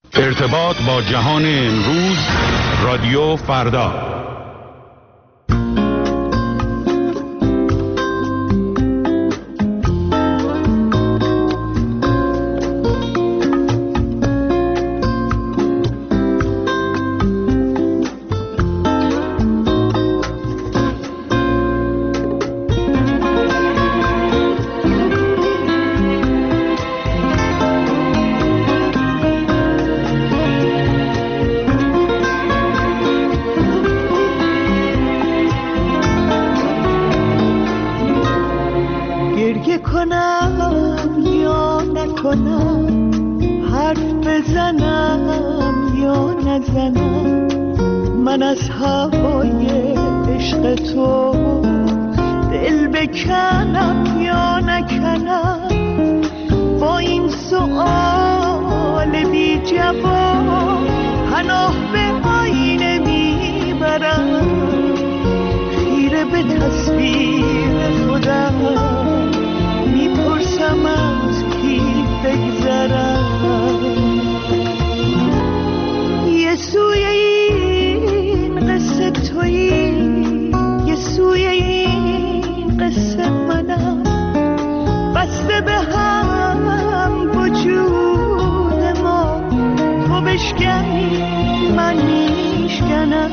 ارتباط با جهان امروز، رادیو فردا. من از هوای عشق تو دل بکنم یا نکنم، با این سؤال بی جواب پناه به آینه میبرم، خیره به تصویر خودم میپرسم از کی بگذرم. یه سوی این قصه تویی، یه سوی این قصه منم، بسته به هم وجود ما، تو بشکنی من میشکنم،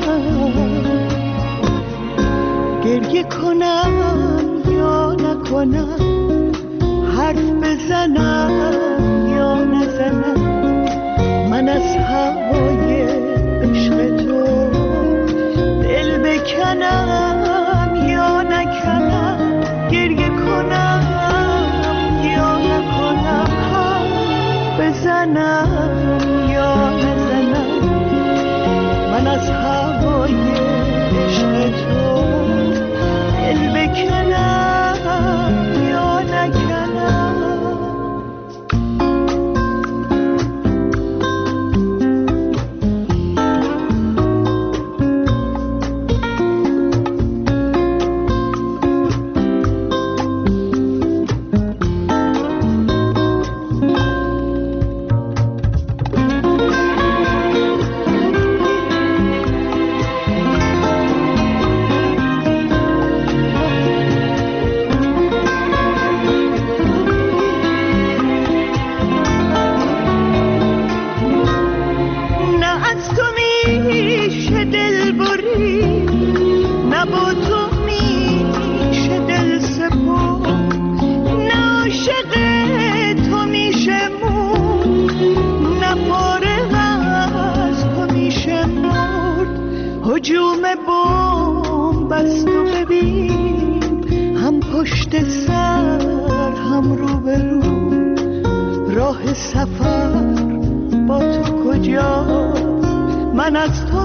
گریه کنم یا نکنم، حرف بزنم یا نزنم، من از هوای عشق تو دل بکنم یا نکنم، گریه کنم یا نکنم، حرف بزنم یا نزنم، من از هوای عشق تو دل بکنم یا نکنم. هجوم بمب است و ببین، هم پشت سر هم رو به رو، راه سفر با تو کجاست؟ من از تو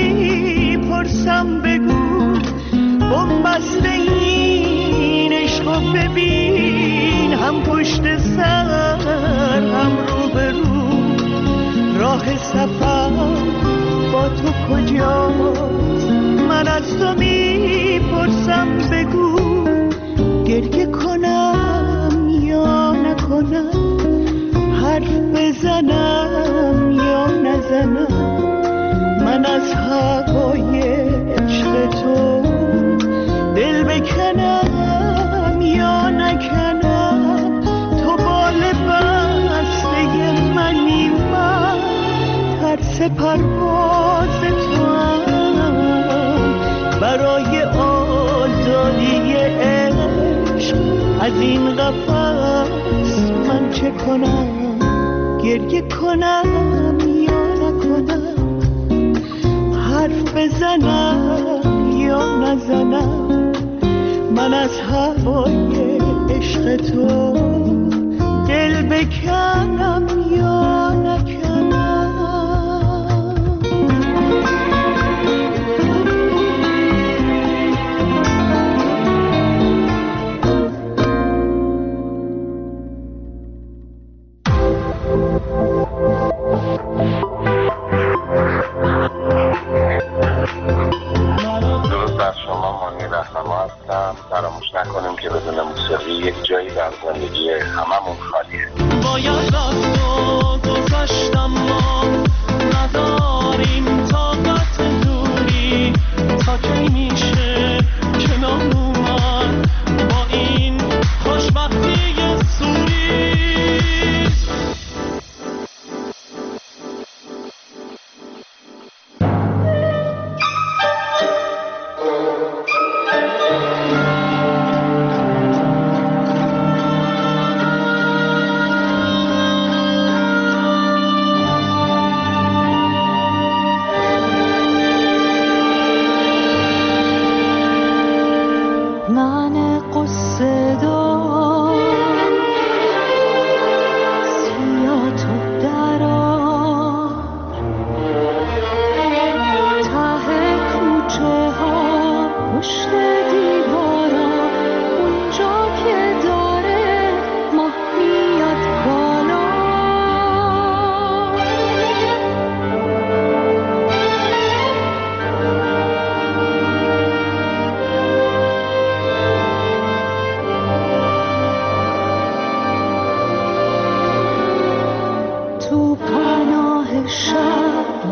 میپرسم بگو، بمب است این عشق و ببین، هم پشت سر هم رو به رو، راه سفر با تو کجاست؟ من از تو میپرسم بگو، گریه کنم یا نکنم، حرف بزنم یا نزنم، من از هوای عشق تو دل بکنم یا نکنم، تو بال بسته منی، من ترس پرواز تو هم، برای آزادی عشق از این قفس من چه کنم؟ گریه کنم یا نکنم، حرف بزنم یا نزنم، من از هوای عشق تو دل بکنم یا نکنم. فراموش نکنیم که بدون موسیقی یک جایی در زندگی هممون خالیه. باید رفت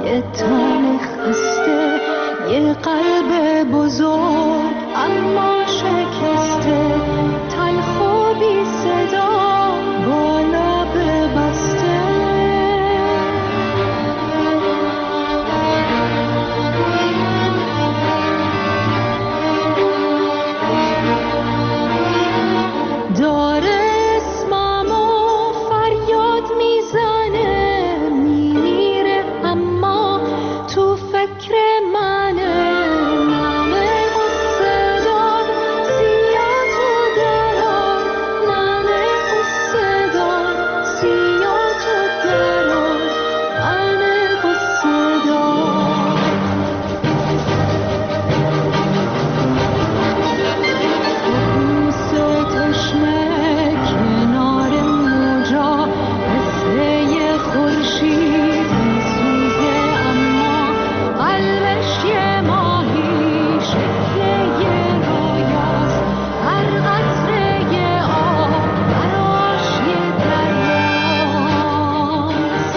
یه تن خسته، یه قلب بزرگ اما شکسته، تلخ و بی صدا با لب بسته. داره اسممو فریاد میزنه، میمیره اما تو فکر منه. ننه قصه دار سیاه تو درار، ننه قصه دار سیاه تو درار، ننه قصه دار. کوسه تشنه کنار موجا، مثل یه خورشید میسوزه اما قلبش یه ماهی، شکل یه رویاست، هر قطره یه آب براش یه دریاست.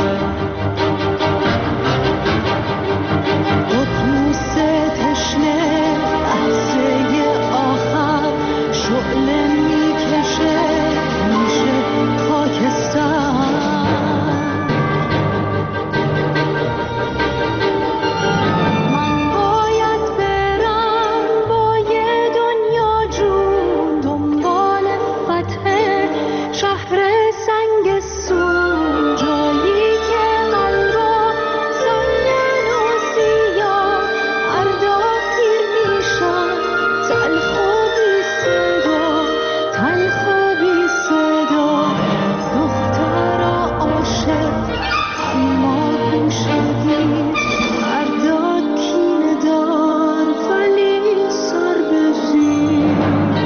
کوسه تشنه لحظه آخر شعله میکشه میشه خاکستر. من باید برم با یه دنیا جون، دنبال فتح شهر سنگستون، جایی که قلبا سنگین و سیاه فردا پیر میشن، تلخ و بی صدا، تلخ و بی صدا. دخترا عاشق اما گوشه‌گیر، فردا کینه دار ولی سر به زیر.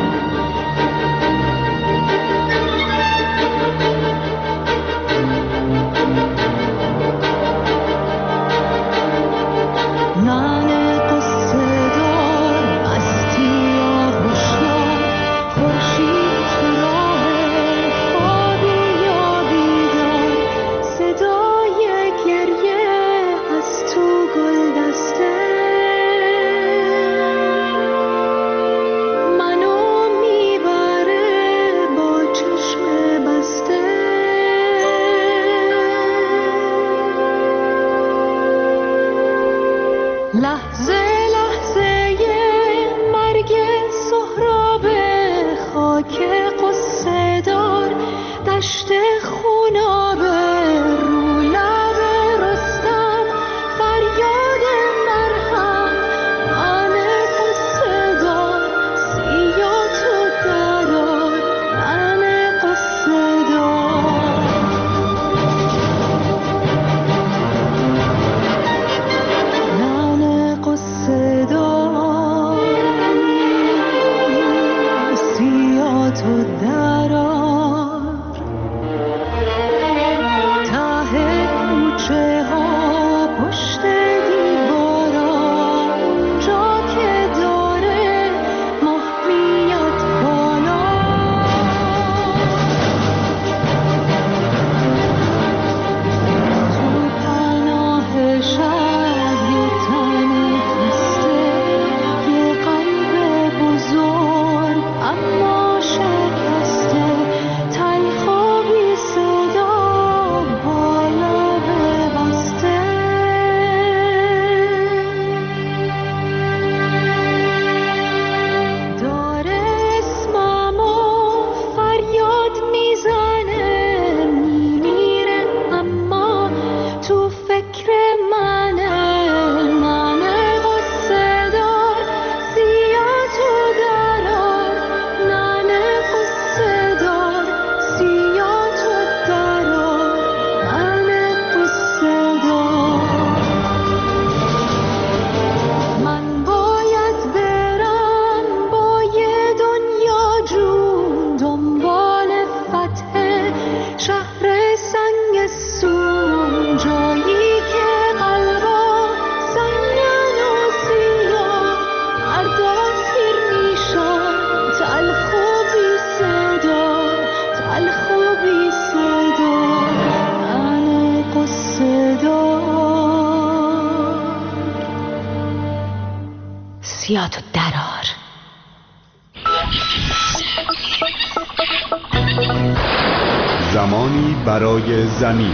ننه قصه دار مستی آغوشیار، خورشید تو راه خوابی یا بیدار، صدای گریه از تو گلدسته منو میبره با چشم بسته. لحظه لحظه مرگ سهراب، خاک قصه دار دشت خونابه، رو لب رستم فریاد مرهم، ننه قصه دار سیاه تو درار، ننه قصه دار. ننه قصه کاسیاتو درار. زمانی برای زمین.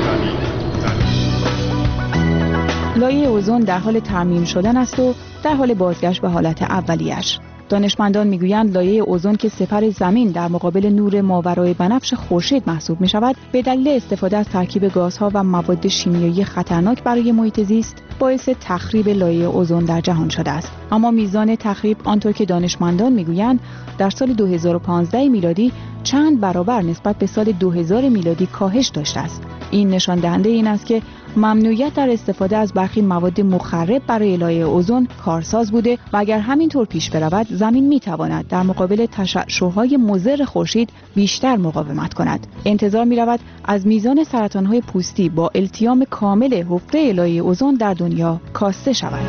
لایه اوزون در حال ترمیم شدن است و در حال بازگشت به حالت اولیه‌اش. دانشمندان میگویند لایه اوزون که سپر زمین در مقابل نور ماورای بنفش خورشید محسوب می شود، به دلیل استفاده از ترکیب گازها و مواد شیمیایی خطرناک برای محیط زیست باعث تخریب لایه اوزون در جهان شده است. اما میزان تخریب آنطور که دانشمندان میگویند در سال 2015 میلادی چند برابر نسبت به سال 2000 میلادی کاهش داشته است. این نشان دهنده این است که ممنوعیت در استفاده از برخی مواد مخرب برای لایه اوزون کارساز بوده و اگر همینطور پیش برود زمین میتواند در مقابل تشعشع‌های مضر خورشید بیشتر مقاومت کند. انتظار میرود از میزان سرطان‌های پوستی با التیام کامل حفره لایه اوزون در دنیا کاسته شود.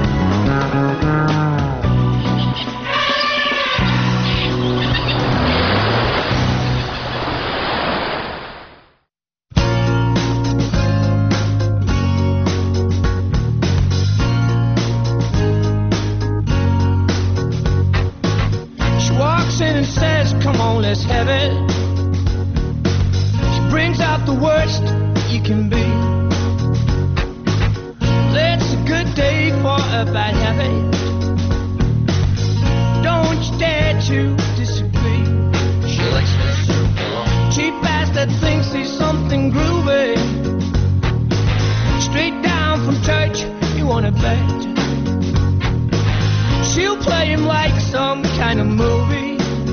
Let's have it. She brings out the worst you can be. It's a good day for a bad habit. Don't you dare to disagree. She likes this cheap ass that thinks he's something groovy. Straight down from church, you wanna bet. She'll play him like some kind of movie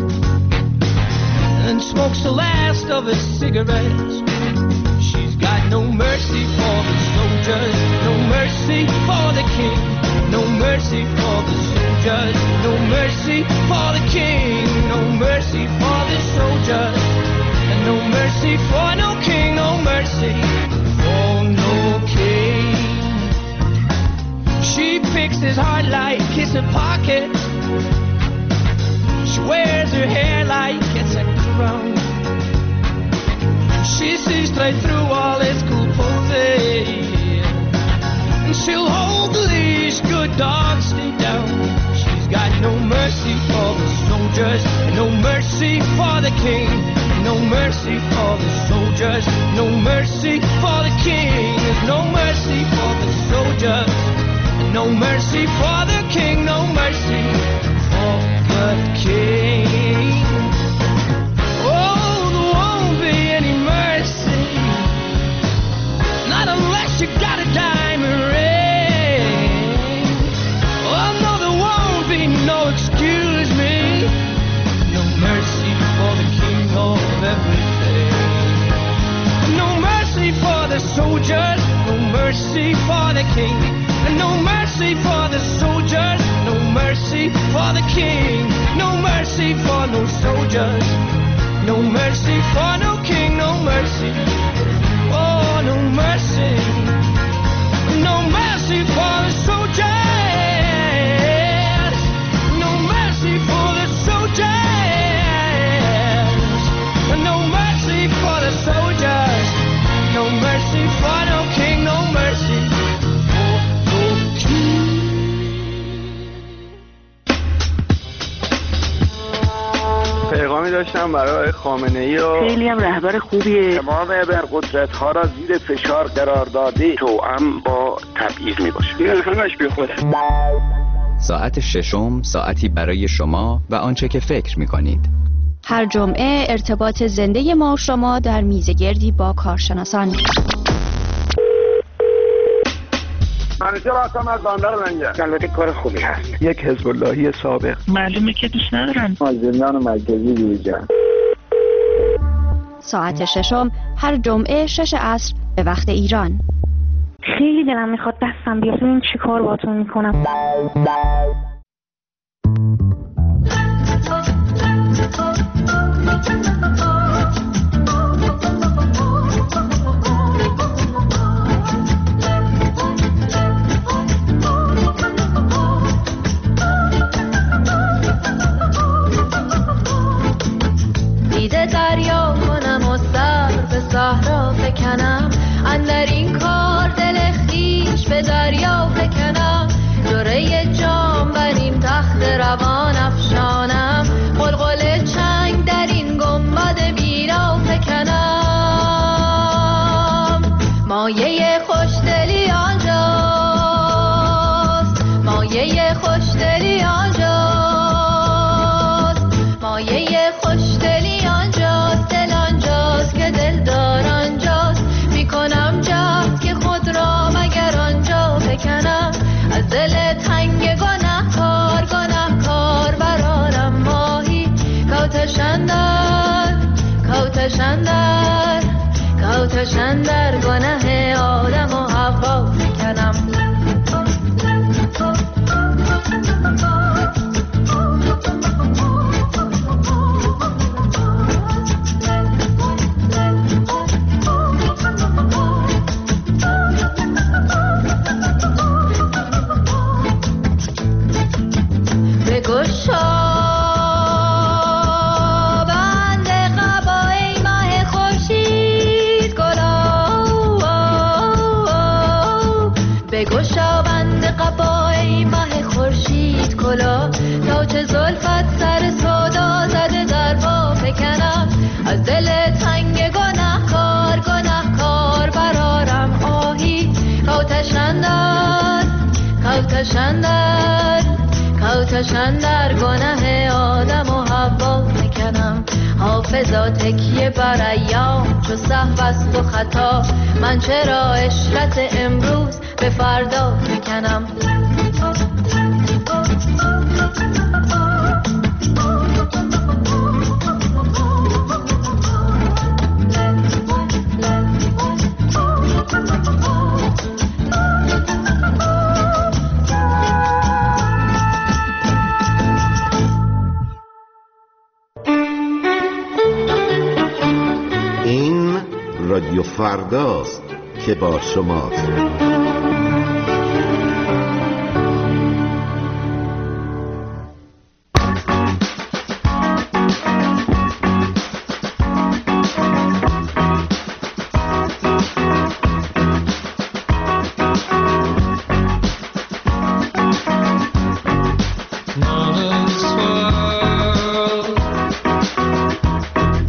and smokes the last of his cigarettes. She's got no mercy for the soldiers, no mercy for the king, no mercy for the soldiers, no mercy for the king, no mercy for the soldiers, and no mercy for no king, no mercy for no king. She picks his heart like it's a pocket. She wears her hair like it's a crown. She sees straight through all his cool poses, and she'll hold the leash, good dogs stay down. She's got no mercy for the soldiers, no mercy for the king, no mercy for the soldiers, no mercy for the king. There's no mercy for the soldiers, no mercy for the king, no mercy for the king. Oh, there won't be any mercy, not unless you got a diamond ring. Oh no, there won't be no excuse me, no mercy for the king of everything. No mercy for the soldiers, no mercy for the king, and no mercy for the soldiers, no mercy for the king, no mercy for no soldiers, no mercy for no king, no mercy, oh no mercy, no mercy for the soldiers, no mercy for the soldiers, no mercy for the soldiers, no mercy for no king, no mercy. پیغامی داشتم برای خامنه‌ای و خیلی هم رهبر خوبیه. تمام ابرقدرت‌ها را زیر فشار قرار داده، توأم با تبعیض میباشه. این همش بیخوده. ساعت ششم، ساعتی برای شما و آنچه که فکر می‌کنید. هر جمعه ارتباط زنده ما و شما در میزگردی با کارشناسان. منیجر هستم از بندر لنگر. البته کار خوبی هست. یک حزب اللهی سابق. معلومه که دوست ندارن. مازندران مرکزی بیرجان. ساعت ششم هر جمعه 6 عصر به وقت ایران. خیلی دلم میخواد دستم بیاد. این چی کار باهاتون میکنم؟ دریا کنم و سر به صحرا فکنم، اندر این کار دل خویش به دریا فکنم، جرعه جام بری مایه خوشدلی آنجاست، مایه خوشدلی آنجاست، مایه خوشدلی آنجاست، دل آنجاست که دلدار آنجاست. میکنم جهد که خود را مگر آنجا بکنم، از دل تنگ گناهکار گناهکار برارم ماهی. کوتشندر کوتشندر کوتشندر گناه آدم و حوا بکنم. بگشابند قبای ماه خورشید کلا، تا چه زلفت سر سودا زده در با بکنم. از دل تنگ گناهکار گناهکار برارم آهی. کوتشندر کوتشندر کوتشندر گناه آدم و حوا بکنم. حافظا تکیه بر ایام چو سهو است و خطا، من چرا عشرت امروز به فردا بکنم. این رادیو فرداست که با شماست.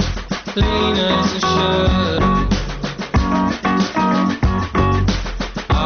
Lean as a shadow,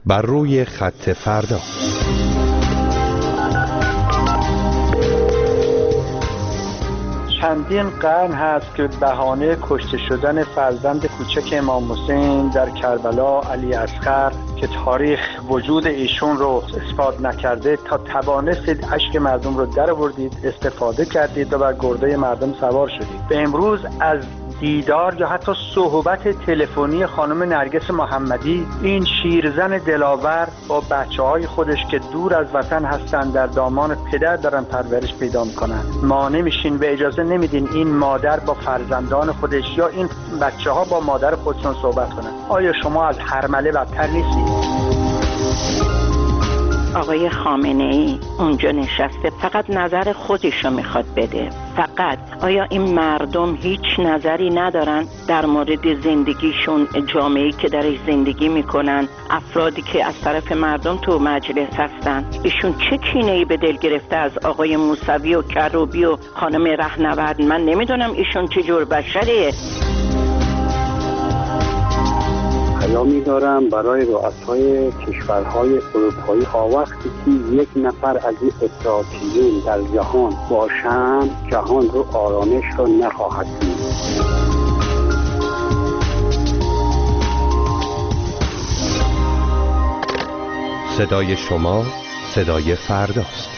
بر روی خط فردا. چندین قرن هست که بهانه کشته شدن فرزند کوچک امام حسین در کربلا علی اصغر که تاریخ وجود ایشون رو اثبات نکرده تا توانستید اشک مردم رو در آوردید، استفاده کردید و بر گرده مردم سوار شدید. به امروز از دیدار یا حتی صحبت تلفنی خانم نرگس محمدی، این شیرزن دلاور با بچه‌های خودش که دور از وطن هستن در دامان پدر دارن پرورش پیدا میکنن، مانع میشین و اجازه نمیدین این مادر با فرزندان خودش یا این بچه‌ها با مادر خودشون صحبت کنن. آیا شما از هرمله بدتر نیستید؟ آقای خامنه‌ای اونجا نشسته، فقط نظر خودشو میخواد بده. فقط آیا این مردم هیچ نظری ندارن در مورد زندگیشون، جامعه‌ای که درش زندگی میکنن، افرادی که از طرف مردم تو مجلس هستن؟ ایشون چه کینه‌ای به دل گرفته از آقای موسوی و کروبی و خانم رهنورد؟ من نمیدونم ایشون چه جور بشریه. پیامی دارم برای رؤسای کشورهای اروپایی ها، وقتی که یک نفر از این افراطیون در جهان باشند، جهان رو آرامش رو نخواهد دید. صدای شما صدای فرداست.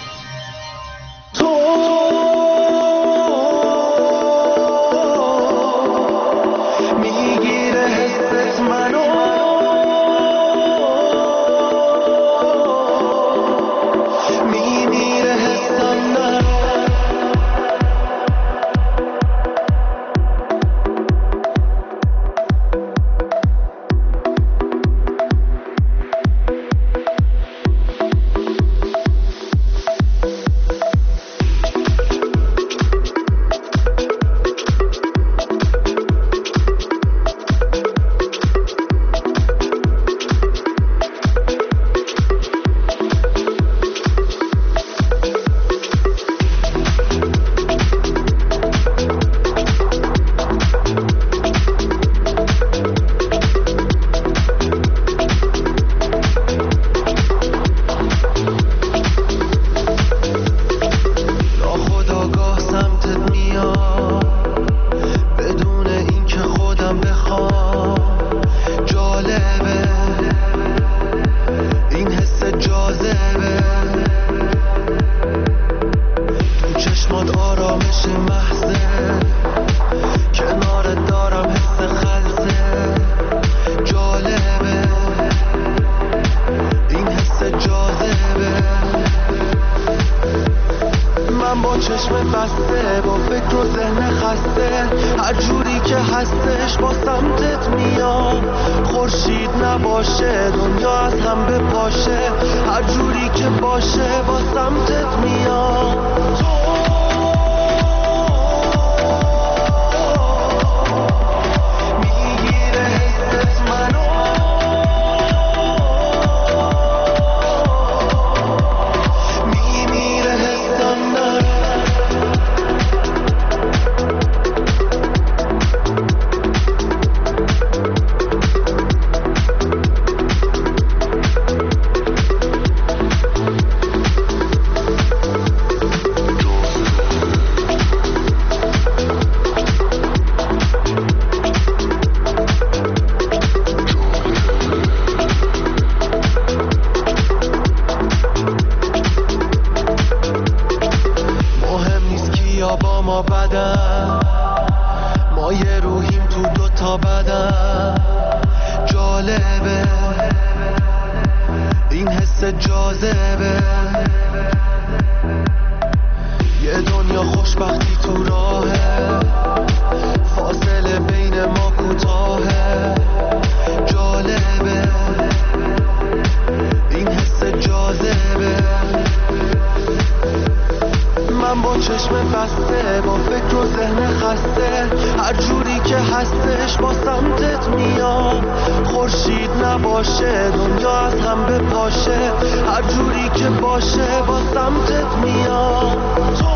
خورشید نباشه دنیا از هم بپاشه، هر جوری که باشه با سمتت میام.